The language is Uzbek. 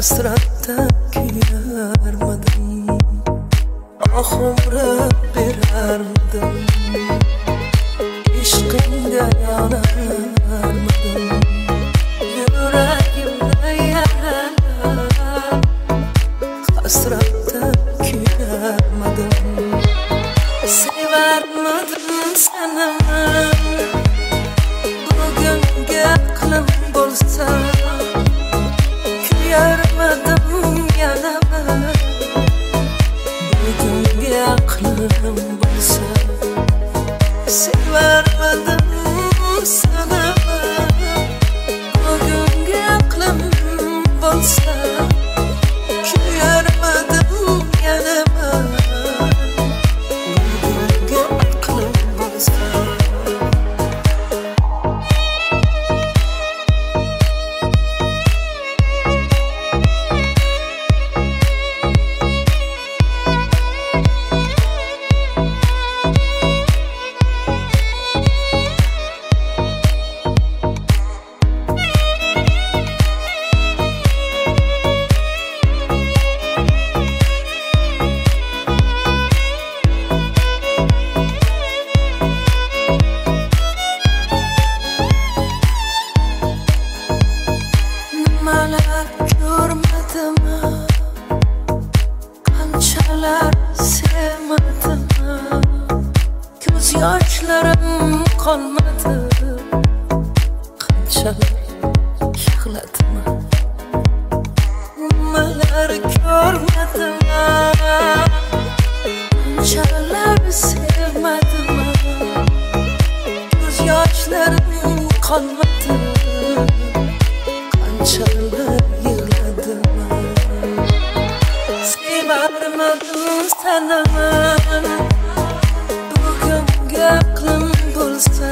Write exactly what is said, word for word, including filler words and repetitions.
hasratda kuyarmadim, ohimra berardim, ishqingga yonarmadim, yuragimda yaralar, hasratda kuyarmadim, sevarmadim seni bugungi aqlim bo'lsa, kuyarmadim yana bugungi aqlim bo'lsa, sevarmadim seni bugungi aqlim bo'lsa, kuyarmadim yana bugungi aqlim bo'lsa. Nimalar ko'rmadim, qanchalar sevmadim, ko'z yoshlarim qolmadi, qanchalar yig'ladim. Nimalar ko'rmadim, qanchalar sevmadim, ko'z yoshlarim qolmadi, qanchalar yig'ladim. Sevarmadim seni bugungi aqlim bo'lsa,